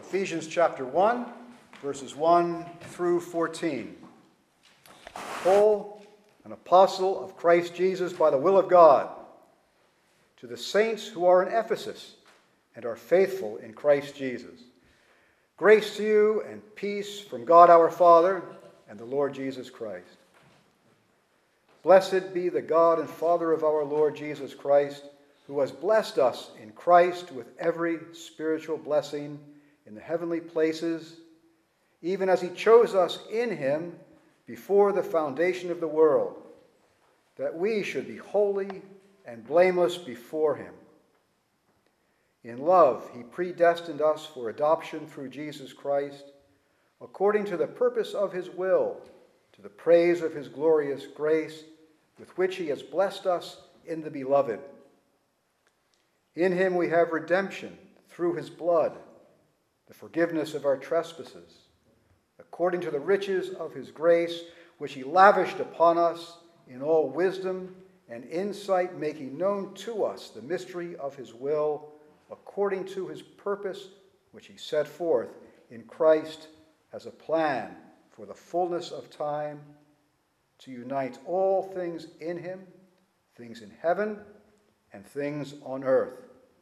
Ephesians chapter 1, verses 1 through 14. Paul, an apostle of Christ Jesus by the will of God, to the saints who are in Ephesus and are faithful in Christ Jesus. Grace to you and peace from God our Father and the Lord Jesus Christ. Blessed be the God and Father of our Lord Jesus Christ, who has blessed us in Christ with every spiritual blessing in the heavenly places, even as he chose us in him before the foundation of the world, that we should be holy and blameless before him. In love, he predestined us for adoption through Jesus Christ, according to the purpose of his will, to the praise of his glorious grace, with which he has blessed us in the Beloved. In him we have redemption through his blood, the forgiveness of our trespasses, according to the riches of his grace, which he lavished upon us in all wisdom and insight, making known to us the mystery of his will, according to his purpose, which he set forth in Christ as a plan for the fullness of time, to unite all things in him, things in heaven and things on earth.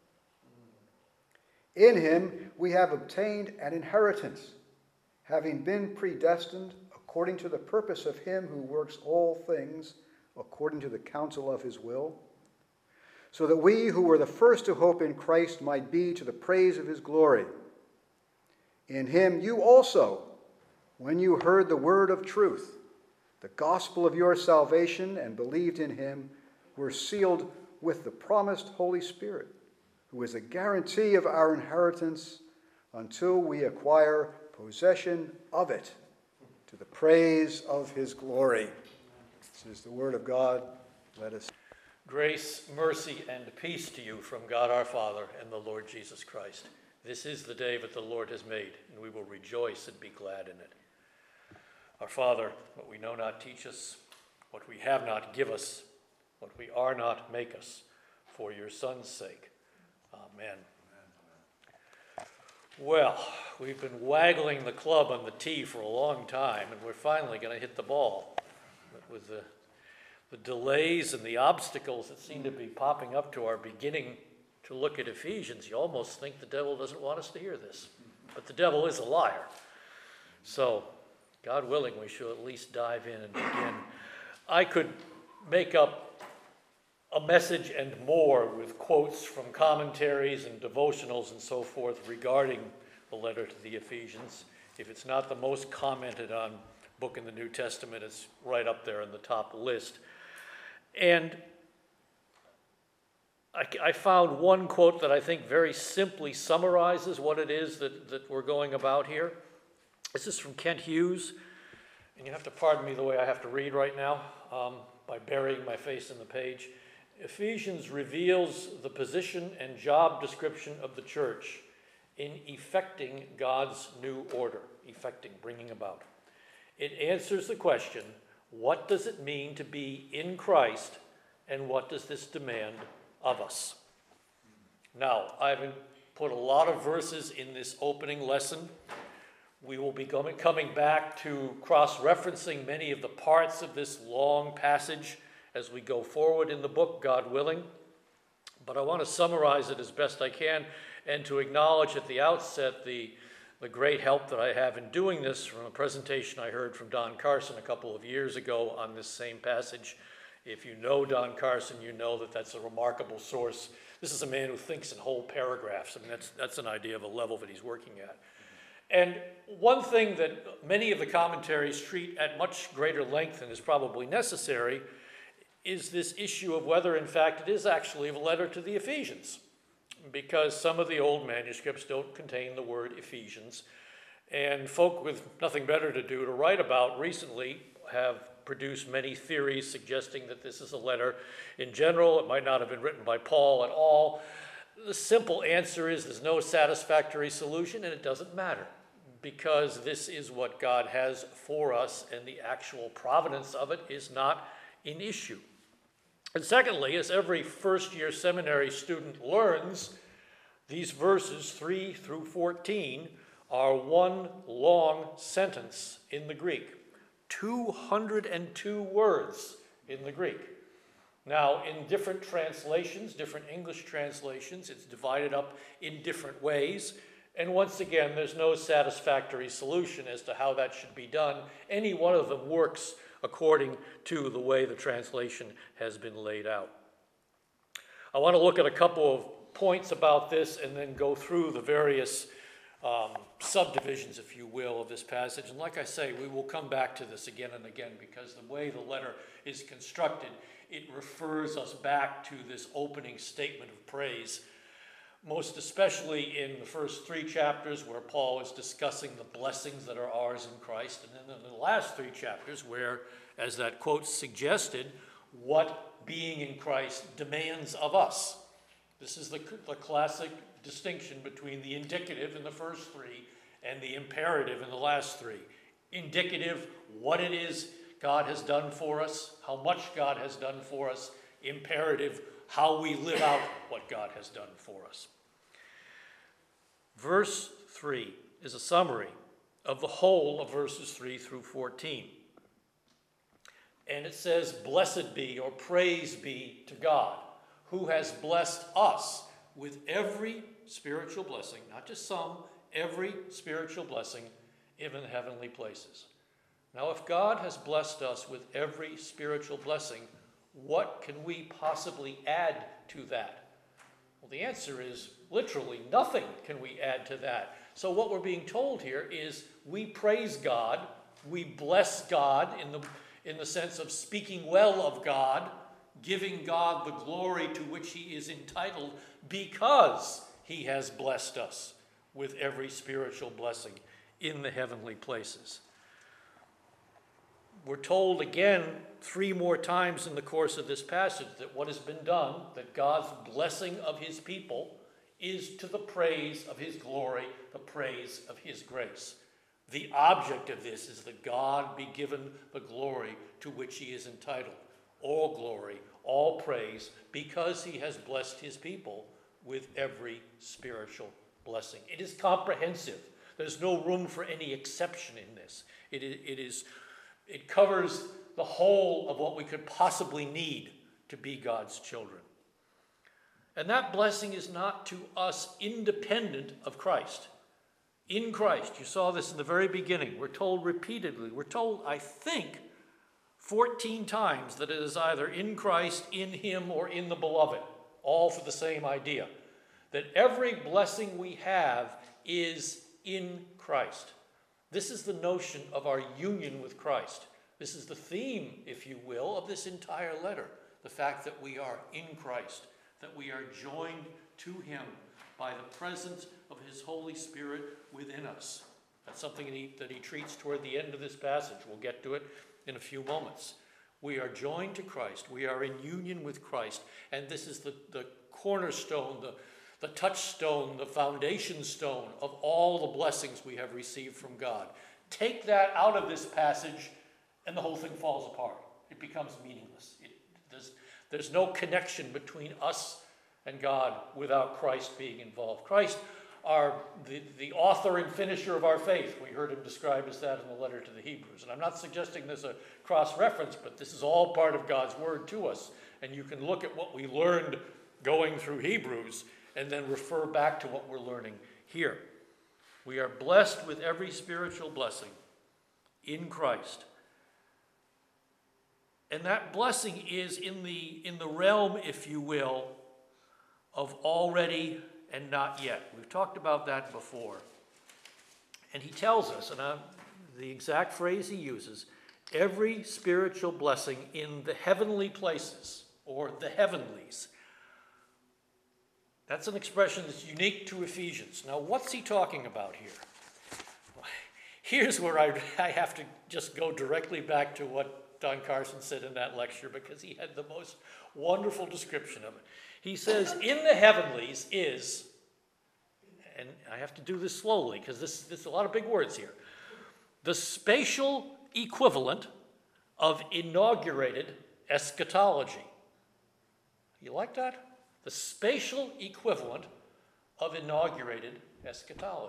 In him we have obtained an inheritance, having been predestined according to the purpose of him who works all things according to the counsel of his will, so that we who were the first to hope in Christ might be to the praise of his glory. In him you also, when you heard the word of truth, the gospel of your salvation, and believed in him, were sealed with the promised Holy Spirit, who is a guarantee of our inheritance until we acquire possession of it, to the praise of his glory. This is the word of God. Let us. Grace, mercy, and peace to you from God our Father and the Lord Jesus Christ. This is the day that the Lord has made, and we will rejoice and be glad in it. Our Father, what we know not, teach us. What we have not, give us. What we are not, make us. For your Son's sake. Amen. Well, we've been waggling the club on the tee for a long time, and we're finally going to hit the ball. But with the delays and the obstacles that seem to be popping up to our beginning to look at Ephesians, you almost think the devil doesn't want us to hear this. But the devil is a liar. So, God willing, we shall at least dive in and begin. I could make up a message and more with quotes from commentaries and devotionals and so forth regarding the letter to the Ephesians. If it's not the most commented on book in the New Testament, it's right up there in the top list. And I found one quote that I think very simply summarizes what it is that we're going about here. This is from Kent Hughes, and you have to pardon me the way I have to read right now by burying my face in the page. Ephesians reveals the position and job description of the church in effecting God's new order, effecting, bringing about. It answers the question, what does it mean to be in Christ, and what does this demand of us? Now, I haven't put a lot of verses in this opening lesson. We will be coming back to cross-referencing many of the parts of this long passage as we go forward in the book, God willing. But I want to summarize it as best I can and to acknowledge at the outset the great help that I have in doing this from a presentation I heard from Don Carson a couple of years ago on this same passage. If you know Don Carson, you know that that's a remarkable source. This is a man who thinks in whole paragraphs. I mean, that's an idea of a level that he's working at. And one thing that many of the commentaries treat at much greater length than is probably necessary is this issue of whether, in fact, it is actually a letter to the Ephesians, because some of the old manuscripts don't contain the word Ephesians, and folk with nothing better to do to write about recently have produced many theories suggesting that this is a letter in general. It might not have been written by Paul at all. The simple answer is there's no satisfactory solution, and it doesn't matter, because this is what God has for us, and the actual provenance of it is not an issue. And secondly, as every first-year seminary student learns, these verses 3 through 14 are one long sentence in the Greek. 202 words in the Greek. Now, in different translations, different English translations, it's divided up in different ways. And once again, there's no satisfactory solution as to how that should be done. Any one of them works according to the way the translation has been laid out. I want to look at a couple of points about this and then go through the various subdivisions, if you will, of this passage. And like I say, we will come back to this again and again because the way the letter is constructed, it refers us back to this opening statement of praise, most especially in the first 3 chapters where Paul is discussing the blessings that are ours in Christ, and then in the last 3 chapters where, as that quote suggested, what being in Christ demands of us. This is the classic distinction between the indicative in the first 3 and the imperative in the last 3. Indicative, what it is God has done for us, how much God has done for us. Imperative, how we live out what God has done for us. Verse 3 is a summary of the whole of verses 3 through 14. And it says, "Blessed be," or praise be to God, who has blessed us with every spiritual blessing, not just some, every spiritual blessing in the heavenly places. Now, if God has blessed us with every spiritual blessing, what can we possibly add to that? Well, the answer is literally nothing can we add to that. So what we're being told here is we praise God, we bless God in the sense of speaking well of God, giving God the glory to which he is entitled because he has blessed us with every spiritual blessing in the heavenly places. We're told again 3 more times in the course of this passage that what has been done, that God's blessing of his people is to the praise of his glory, the praise of his grace. The object of this is that God be given the glory to which he is entitled. All glory, all praise, because he has blessed his people with every spiritual blessing. It is comprehensive. There's no room for any exception in this. It covers the whole of what we could possibly need to be God's children. And that blessing is not to us independent of Christ. In Christ, you saw this in the very beginning. We're told repeatedly, we're told, I think, 14 times that it is either in Christ, in him, or in the beloved, all for the same idea. That every blessing we have is in Christ. This is the notion of our union with Christ. This is the theme, if you will, of this entire letter. The fact that we are in Christ, that we are joined to him by the presence of his Holy Spirit within us. That's something that he treats toward the end of this passage. We'll get to it in a few moments. We are joined to Christ. We are in union with Christ. And this is the cornerstone, the touchstone, the foundation stone of all the blessings we have received from God. Take that out of this passage and the whole thing falls apart. It becomes meaningless. There's no connection between us and God without Christ being involved. Christ, the author and finisher of our faith. We heard him described as that in the letter to the Hebrews. And I'm not suggesting there's a cross-reference, but this is all part of God's word to us. And you can look at what we learned going through Hebrews and then refer back to what we're learning here. We are blessed with every spiritual blessing in Christ. And that blessing is in the realm, if you will, of already and not yet. We've talked about that before. And he tells us, and the exact phrase he uses, every spiritual blessing in the heavenly places, or the heavenlies. That's an expression that's unique to Ephesians. Now, what's he talking about here? Here's where I have to just go directly back to what Don Carson said in that lecture, because he had the most wonderful description of it. He says, in the heavenlies is, and I have to do this slowly because this is a lot of big words here, the spatial equivalent of inaugurated eschatology. You like that? The spatial equivalent of inaugurated eschatology.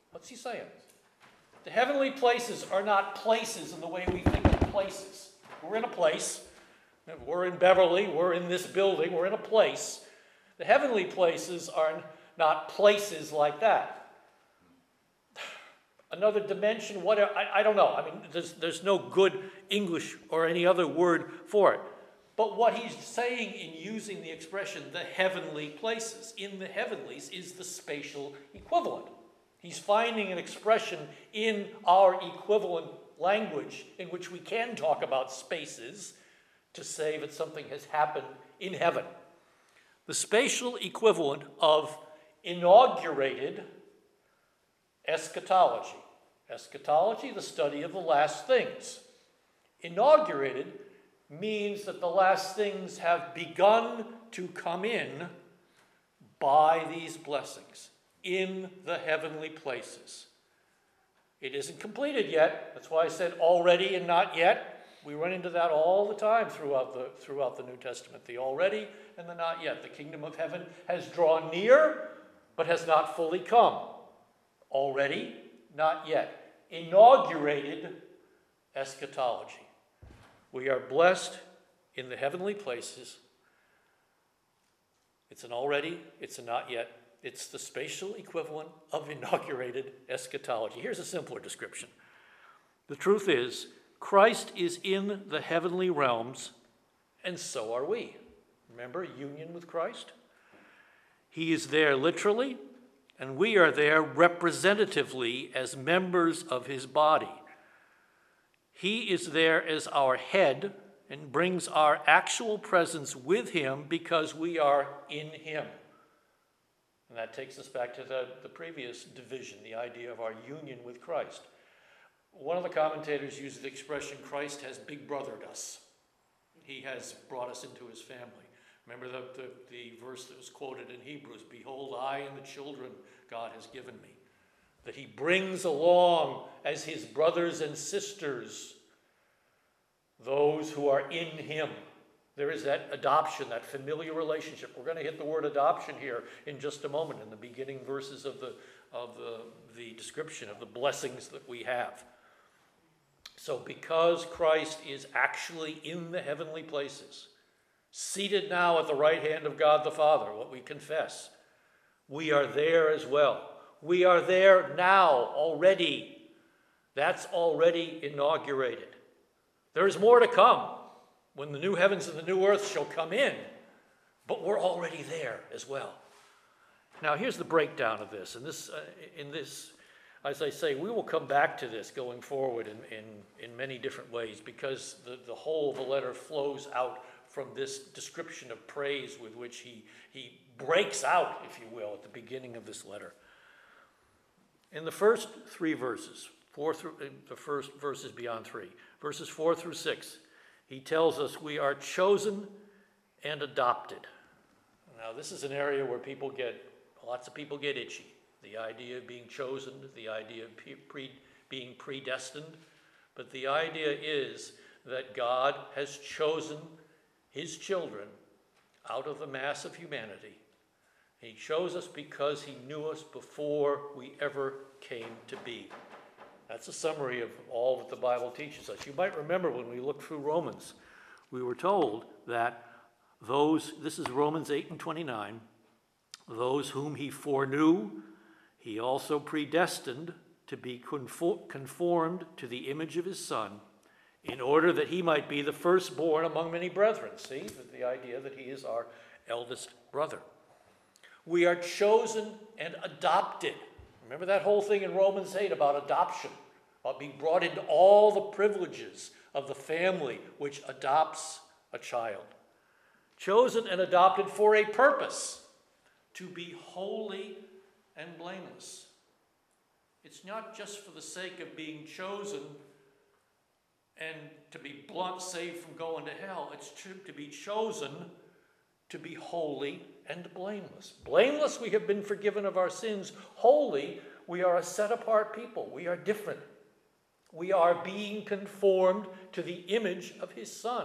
What's he saying? The heavenly places are not places in the way we think of places. We're in a place. We're in Beverly. We're in this building. We're in a place. The heavenly places are not places like that. Another dimension, whatever, I don't know. I mean, there's no good English or any other word for it. But what he's saying in using the expression, the heavenly places, in the heavenlies is the spatial equivalent. He's finding an expression in our equivalent language in which we can talk about spaces to say that something has happened in heaven. The spatial equivalent of inaugurated eschatology. Eschatology, the study of the last things. Inaugurated means that the last things have begun to come in by these blessings in the heavenly places. It isn't completed yet. That's why I said already and not yet. We run into that all the time throughout the New Testament. The already and the not yet. The kingdom of heaven has drawn near, but has not fully come. Already, not yet. Inaugurated eschatology. We are blessed in the heavenly places. It's an already, it's a not yet. It's the spatial equivalent of inaugurated eschatology. Here's a simpler description. The truth is, Christ is in the heavenly realms, and so are we. Remember, union with Christ? He is there literally, and we are there representatively as members of his body. He is there as our head and brings our actual presence with him because we are in him. And that takes us back to the previous division, the idea of our union with Christ. One of the commentators uses the expression, Christ has big brothered us. He has brought us into his family. Remember the verse that was quoted in Hebrews, behold, I and the children God has given me. That he brings along as his brothers and sisters those who are in him. There is that adoption, that familiar relationship. We're going to hit the word adoption here in just a moment in the beginning verses of the description of the blessings that we have. So because Christ is actually in the heavenly places, seated now at the right hand of God the Father, what we confess, we are there as well. We are there now already. That's already inaugurated. There is more to come when the new heavens and the new earth shall come in, but we're already there as well. Now here's the breakdown of this. In this, as I say, we will come back to this going forward in many different ways because the whole of the letter flows out from this description of praise with which he breaks out, if you will, at the beginning of this letter. In the first three verses, the first verses beyond three, verses 4 through 6, he tells us we are chosen and adopted. Now, this is an area where lots of people get itchy. The idea of being chosen, the idea of being predestined. But the idea is that God has chosen his children out of the mass of humanity. He chose us because he knew us before we ever came to be. That's a summary of all that the Bible teaches us. You might remember when we looked through Romans, we were told that this is Romans 8:29, those whom he foreknew, he also predestined to be conformed to the image of his Son, in order that he might be the firstborn among many brethren. See, the idea that he is our eldest brother. We are chosen and adopted. Remember that whole thing in Romans 8 about adoption, about being brought into all the privileges of the family which adopts a child. Chosen and adopted for a purpose, to be holy and blameless. It's not just for the sake of being chosen and to be blunt, saved from going to hell. It's to be chosen to be holy and blameless. Blameless, we have been forgiven of our sins. Holy, we are a set-apart people. We are different. We are being conformed to the image of his Son.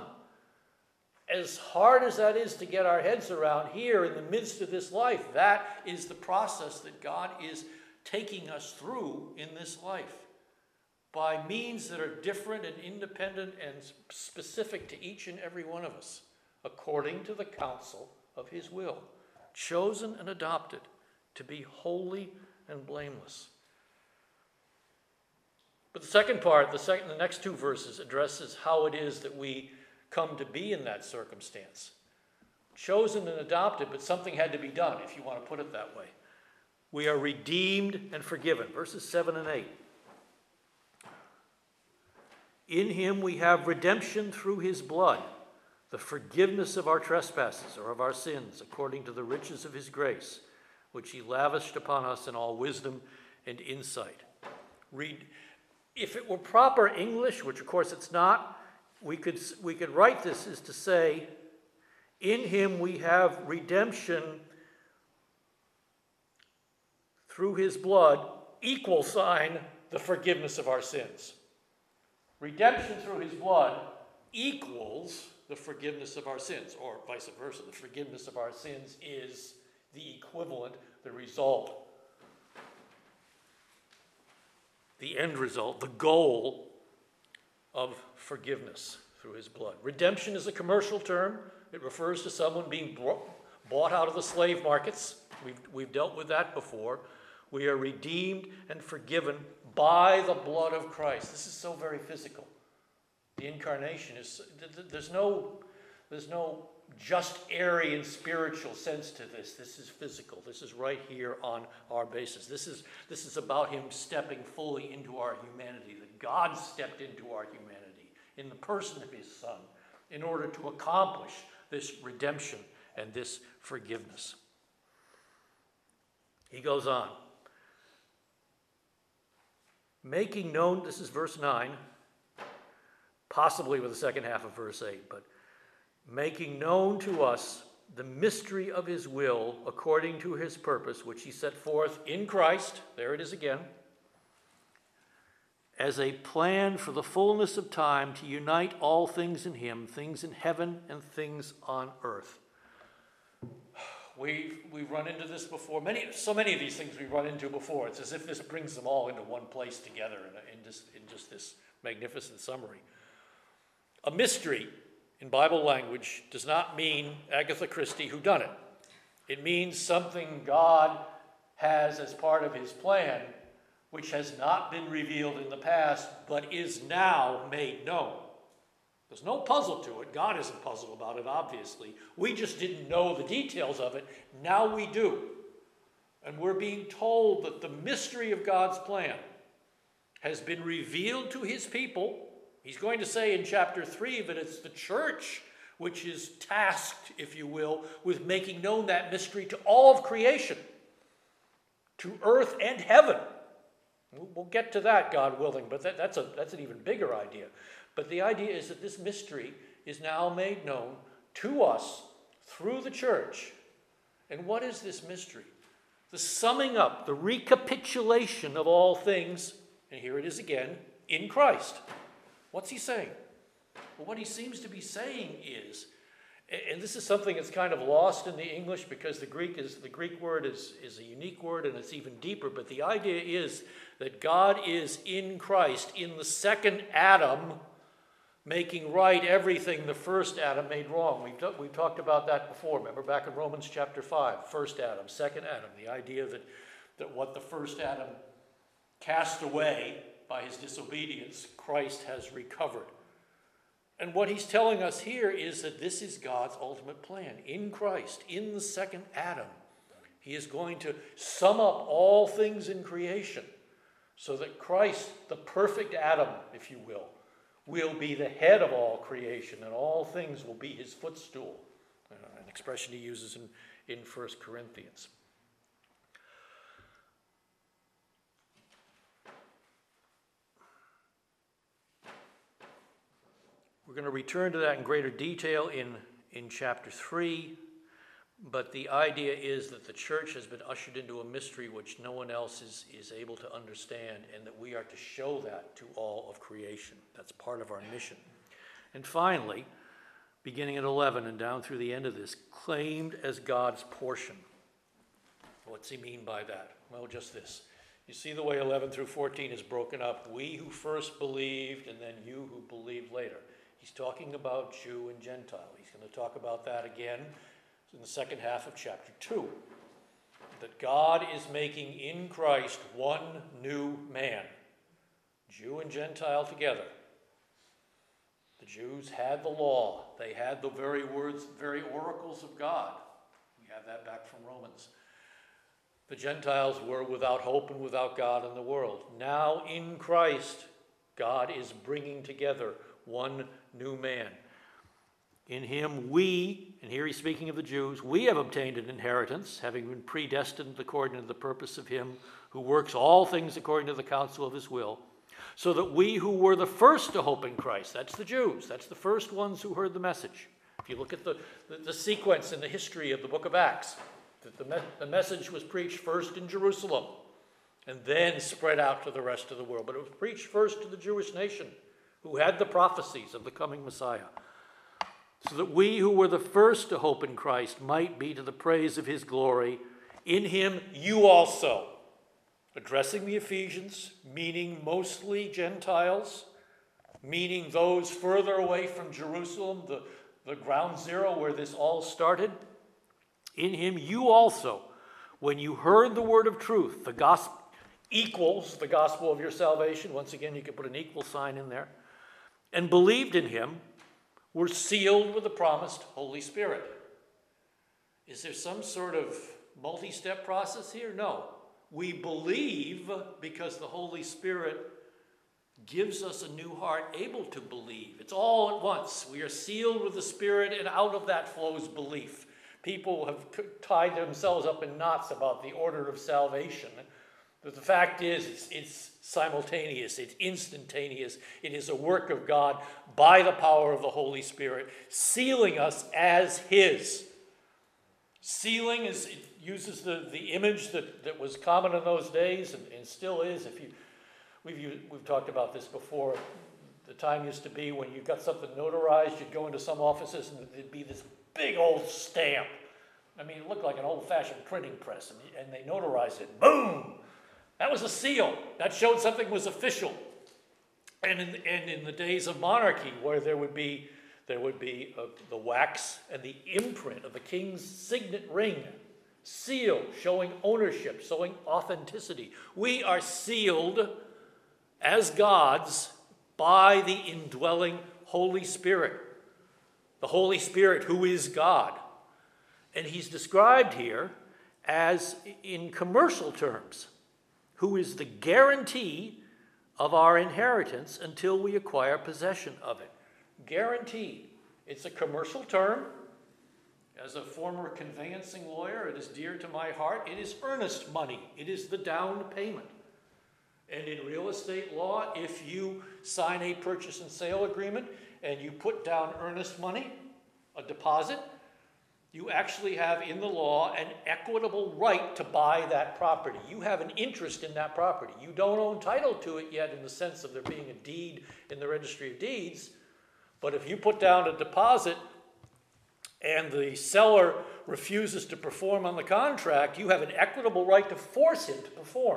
As hard as that is to get our heads around here in the midst of this life, that is the process that God is taking us through in this life by means that are different and independent and specific to each and every one of us, according to the counsel of his will, chosen and adopted to be holy and blameless. But the second part, the next two verses, addresses how it is that we come to be in that circumstance. Chosen and adopted, but something had to be done, if you want to put it that way. We are redeemed and forgiven. Verses 7 and 8. In him we have redemption through his blood, the forgiveness of our trespasses or of our sins, according to the riches of his grace, which he lavished upon us in all wisdom and insight. If it were proper English, which of course it's not, we could write this as to say, in him we have redemption through his blood, equal sign, the forgiveness of our sins. Redemption through his blood equals the forgiveness of our sins, or vice versa. The forgiveness of our sins is the equivalent, the result, the end result, the goal of forgiveness through his blood. Redemption is a commercial term. It refers to someone being bought out of the slave markets. We've dealt with that before. We are redeemed and forgiven by the blood of Christ. This is so very physical. The incarnation is, there's no just airy and spiritual sense to this. This is physical. This is right here on our basis. This is about him stepping fully into our humanity, that God stepped into our humanity in the person of his Son in order to accomplish this redemption and this forgiveness. He goes on. Making known, this is verse 9, possibly with the second half of verse 8, but making known to us the mystery of his will according to his purpose, which he set forth in Christ, there it is again, as a plan for the fullness of time to unite all things in him, things in heaven and things on earth. We've run into this before. So many of these things we've run into before. It's as if this brings them all into one place together in just this magnificent summary. A mystery in Bible language does not mean Agatha Christie whodunit. It means something God has as part of his plan, which has not been revealed in the past, but is now made known. There's no puzzle to it. God isn't puzzled about it, obviously. We just didn't know the details of it. Now we do. And we're being told that the mystery of God's plan has been revealed to his people. He's going to say in chapter 3 that it's the church which is tasked, if you will, with making known that mystery to all of creation, to earth and heaven. We'll get to that, God willing, but that's an even bigger idea. But the idea is that this mystery is now made known to us through the church. And what is this mystery? The summing up, the recapitulation of all things, and here it is again, in Christ. What's he saying? Well, what he seems to be saying is, and this is something that's kind of lost in the English because the Greek word is a unique word and it's even deeper, but the idea is that God is in Christ, in the second Adam, making right everything the first Adam made wrong. We've talked about that before. Remember back in Romans chapter 5, first Adam, second Adam, the idea that what the first Adam cast away by his disobedience, Christ has recovered. And what he's telling us here is that this is God's ultimate plan. In Christ, in the second Adam, he is going to sum up all things in creation so that Christ, the perfect Adam, if you will be the head of all creation, and all things will be his footstool. An expression he uses in 1 Corinthians. We're going to return to that in greater detail in chapter 3, but the idea is that the church has been ushered into a mystery which no one else is able to understand, and that we are to show that to all of creation. That's part of our mission. And finally, beginning at 11 and down through the end of this, claimed as God's portion. What's he mean by that? Well, just this. You see the way 11 through 14 is broken up. We who first believed, and then you who believed later. He's talking about Jew and Gentile. He's going to talk about that again in the second half of chapter 2. That God is making in Christ one new man, Jew and Gentile together. The Jews had the law. They had the very words, very oracles of God. We have that back from Romans. The Gentiles were without hope and without God in the world. Now in Christ, God is bringing together one new man. In him we, and here he's speaking of the Jews, we have obtained an inheritance, having been predestined according to the purpose of him who works all things according to the counsel of his will, so that we who were the first to hope in Christ, that's the Jews, that's the first ones who heard the message. If you look at the sequence in the history of the book of Acts, the message was preached first in Jerusalem and then spread out to the rest of the world. But it was preached first to the Jewish nation who had the prophecies of the coming Messiah, so that we who were the first to hope in Christ might be to the praise of his glory. In him you also, addressing the Ephesians, meaning mostly Gentiles, meaning those further away from Jerusalem, the ground zero where this all started. In him you also, when you heard the word of truth, the gospel equals the gospel of your salvation. Once again, you could put an equal sign in there. And believed in him, were sealed with the promised Holy Spirit. Is there some sort of multi-step process here? No. We believe because the Holy Spirit gives us a new heart able to believe. It's all at once. We are sealed with the Spirit, and out of that flows belief. People have tied themselves up in knots about the order of salvation. But the fact is, it's simultaneous, it's instantaneous. It is a work of God by the power of the Holy Spirit, sealing us as his. Sealing is, it uses the image that was common in those days and still is. We've talked about this before. The time used to be when you got something notarized, you'd go into some offices and there'd be this big old stamp. I mean, it looked like an old-fashioned printing press, and they notarized it. Boom! That was a seal. That showed something was official. And in the days of monarchy, where there would be the wax and the imprint of the king's signet ring, seal, showing ownership, showing authenticity. We are sealed as God's by the indwelling Holy Spirit. The Holy Spirit who is God. And he's described here as, in commercial terms, who is the guarantee of our inheritance until we acquire possession of it. Guarantee. It's a commercial term. As a former conveyancing lawyer, it is dear to my heart. It is earnest money. It is the down payment. And in real estate law, if you sign a purchase and sale agreement and you put down earnest money, a deposit, you actually have in the law an equitable right to buy that property. You have an interest in that property. You don't own title to it yet in the sense of there being a deed in the registry of deeds, but if you put down a deposit and the seller refuses to perform on the contract, you have an equitable right to force him to perform.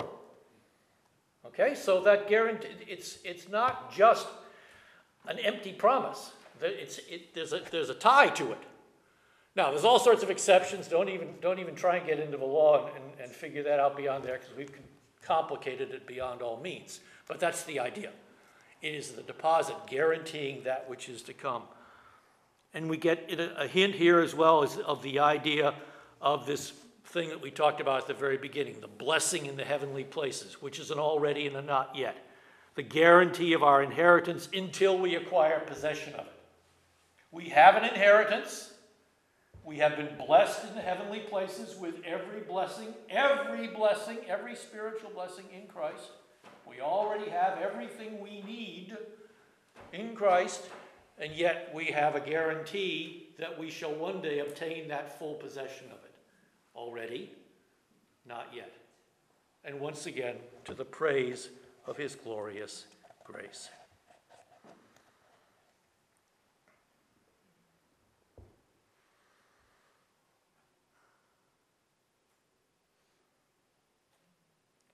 Okay, so that guarantee, it's not just an empty promise. There's a tie to it. Now, there's all sorts of exceptions. Don't even try and get into the law and figure that out beyond there, because we've complicated it beyond all means. But that's the idea. It is the deposit guaranteeing that which is to come. And we get a hint here as well as of the idea of this thing that we talked about at the very beginning, the blessing in the heavenly places, which is an already and a not yet. The guarantee of our inheritance until we acquire possession of it. We have an inheritance. We have been blessed in the heavenly places with every blessing, every spiritual blessing in Christ. We already have everything we need in Christ, and yet we have a guarantee that we shall one day obtain that full possession of it. Already, not yet. And once again, to the praise of his glorious grace.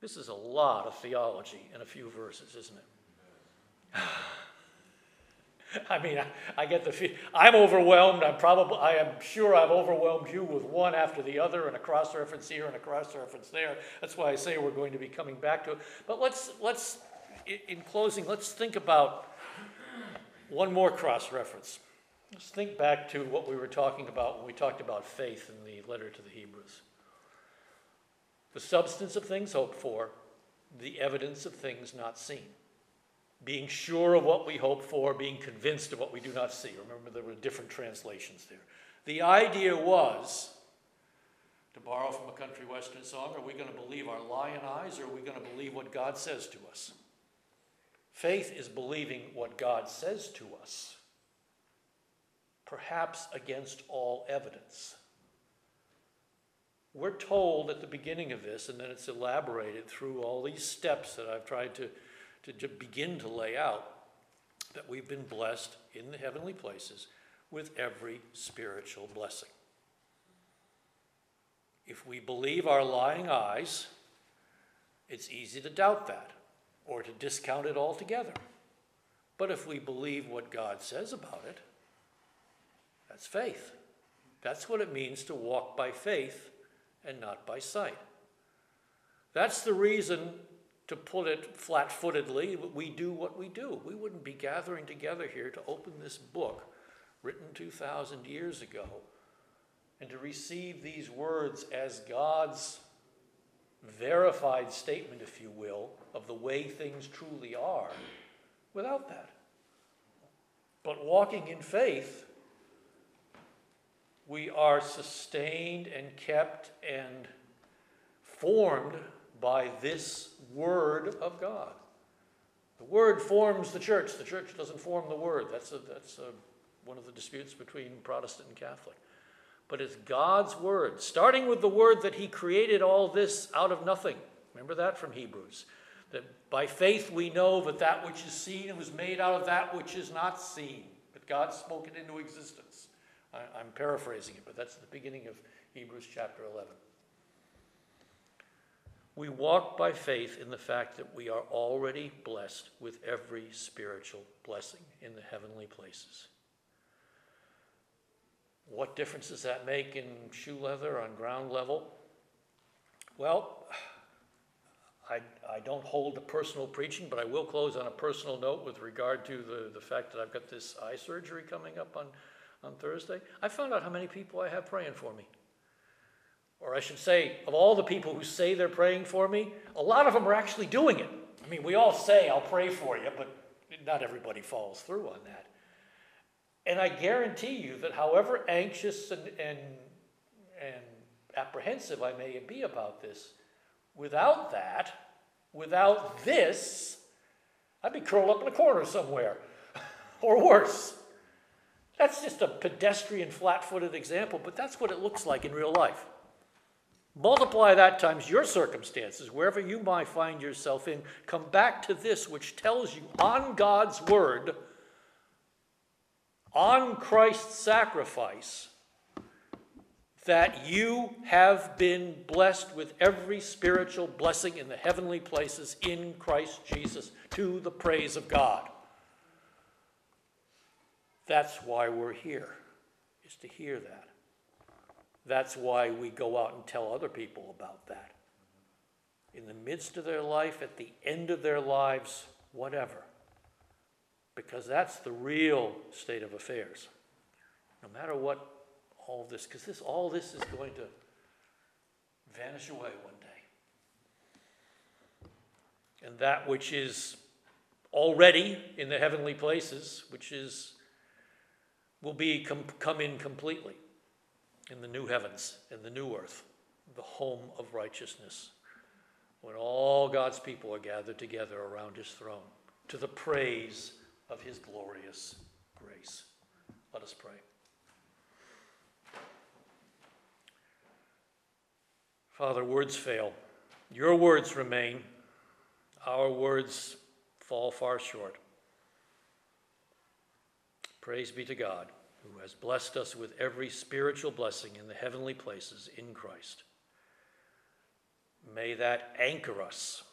This is a lot of theology in a few verses, isn't it? I mean, I get the feel, I'm overwhelmed. I am sure I've overwhelmed you with one after the other and a cross-reference here and a cross-reference there. That's why I say we're going to be coming back to it. But let's in closing, let's think about one more cross-reference. Let's think back to what we were talking about when we talked about faith in the letter to the Hebrews. The substance of things hoped for, the evidence of things not seen. Being sure of what we hope for, being convinced of what we do not see. Remember, there were different translations there. The idea was, to borrow from a country western song, are we going to believe our lion eyes, or are we going to believe what God says to us? Faith is believing what God says to us, perhaps against all evidence. We're told at the beginning of this, and then it's elaborated through all these steps that I've tried to begin to lay out, that we've been blessed in the heavenly places with every spiritual blessing. If we believe our lying eyes, it's easy to doubt that or to discount it altogether. But if we believe what God says about it, that's faith. That's what it means to walk by faith and not by sight. That's the reason, to put it flat-footedly, we do what we do. We wouldn't be gathering together here to open this book written 2,000 years ago and to receive these words as God's verified statement, if you will, of the way things truly are without that. But walking in faith, we are sustained and kept and formed by this Word of God. The Word forms the church. The church doesn't form the Word. That's one of the disputes between Protestant and Catholic. But it's God's Word, starting with the Word that He created all this out of nothing. Remember that from Hebrews. That by faith we know that that which is seen was made out of that which is not seen. But God spoke it into existence. I'm paraphrasing it, but that's the beginning of Hebrews chapter 11. We walk by faith in the fact that we are already blessed with every spiritual blessing in the heavenly places. What difference does that make in shoe leather on ground level? Well, I don't hold to personal preaching, but I will close on a personal note with regard to the fact that I've got this eye surgery coming up on Thursday. I found out how many people I have praying for me. Or I should say, of all the people who say they're praying for me, a lot of them are actually doing it. I mean, we all say, I'll pray for you, but not everybody follows through on that. And I guarantee you that however anxious and apprehensive I may be about this, without this, I'd be curled up in a corner somewhere, or worse. That's just a pedestrian, flat-footed example, but that's what it looks like in real life. Multiply that times your circumstances, wherever you might find yourself in. Come back to this, which tells you on God's word, on Christ's sacrifice, that you have been blessed with every spiritual blessing in the heavenly places in Christ Jesus, to the praise of God. That's why we're here, is to hear that. That's why we go out and tell other people about that. In the midst of their life, at the end of their lives, whatever. Because that's the real state of affairs. No matter what all this, because all this is going to vanish away one day. And that which is already in the heavenly places, will come in completely in the new heavens and the new earth, the home of righteousness, when all God's people are gathered together around his throne to the praise of his glorious grace. Let us pray. Father, words fail. Your words remain. Our words fall far short. Praise be to God, who has blessed us with every spiritual blessing in the heavenly places in Christ. May that anchor us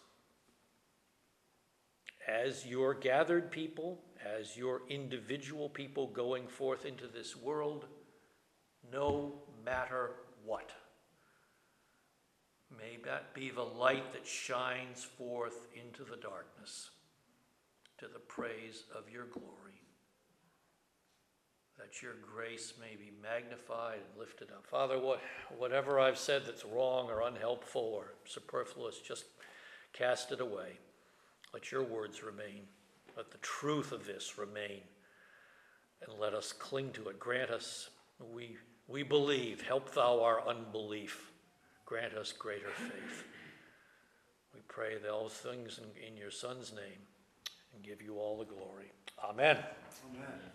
as your gathered people, as your individual people going forth into this world, no matter what. May that be the light that shines forth into the darkness to the praise of your glory, that your grace may be magnified and lifted up. Father, whatever I've said that's wrong or unhelpful or superfluous, just cast it away. Let your words remain. Let the truth of this remain. And let us cling to it. Grant us, we believe. Help thou our unbelief. Grant us greater faith. We pray those things in your Son's name and give you all the glory. Amen. Amen.